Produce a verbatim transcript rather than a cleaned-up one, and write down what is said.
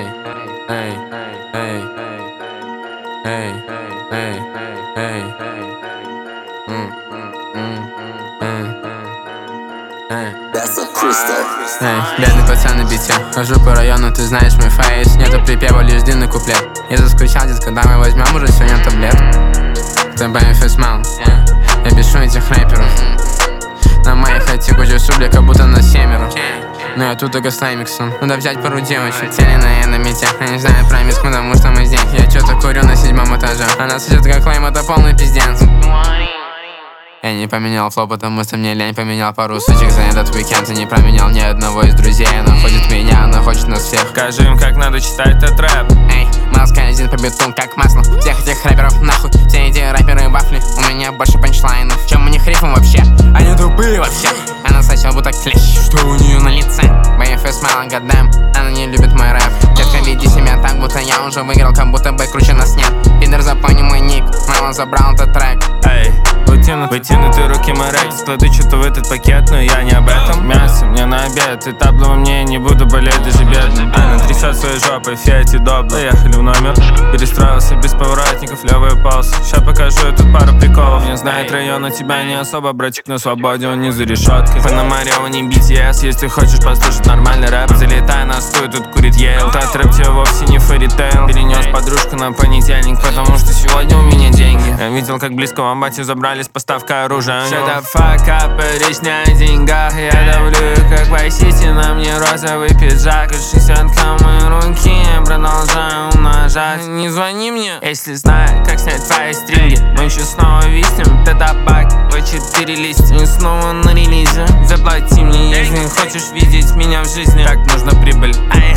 Эй, эй, эй, эй, эй, эй, эй, бедный пацан на бите. Хожу по району, ты знаешь мой фейс. Нету припева, лишь длинный куплет. Я заскучал, детка, когда мы возьмем уже сегодня таблет. Ты бэмифэс мал. Я бешу этих рэперов. На моей хате куча субли, как будто на семеро. Но я тут только с лаймиксом. Надо взять пару девочек. Теленная на мете. Они знают про миску, потому что мы здесь. Я чё-то курю на седьмом этаже. Она сосет как лайм, это полный пиздец. Я не поменял флоу, потому что мне лень. Поменял пару сучек за этот уикенд. И не променял ни одного из друзей. Она хочет меня, она хочет нас всех. Скажи им, как надо читать этот рэп. Эй, маска один по бету, как масло. Всех этих рэперов нахуй. Все эти рэперы вафли. У меня больше панчлайнов, чем у них рифм вообще. Они тупые вообще. Она сосет будто клещ. Что у нее на лице? бэмифэс мало, гадаем. Она не любит мой рэп. Детка, веди себя так, будто я уже выиграл. Как будто бы круче нас нет. Пидор, запомни мой ник. Мало забрал этот трек. Эй, вытянут, вытянуты руки мой рэп. Кладу что-то в этот пакет, но я не об этом. Мясо мне на обед, и табло мне не буду болеть даже бедным. Она трясет своей жопой, фиати добла. Заехали в номер, перестроился без поворотников, левый полз. Ща покажу я тут пару приколов. Не знает район, а тебя не особо, братик, на свободе, он не за решеткой. Пономарева, не би ти эс, если хочешь послушать нормальный рэп. Залетай на стуй, тут курит Ейл. Тот рэп тебе вовсе не фэритейл. Перенес подружку на понедельник, потому что сегодня у меня деньги. Я видел, как близко в амбате забрали с поставкой оружия. Shut the fuck up, речь не о деньгах. Я давлю их, как в Vice, на мне розовый пиджак. И шестьдесятка в моей руки, я продолжаю умножать. Не звони мне, если знаю, как снять твои стринги. Мы еще снова виснем, ты табак, в четыре листья. И снова на релизе. Заплати мне, если хочешь видеть меня в жизни. Так нужна прибыль.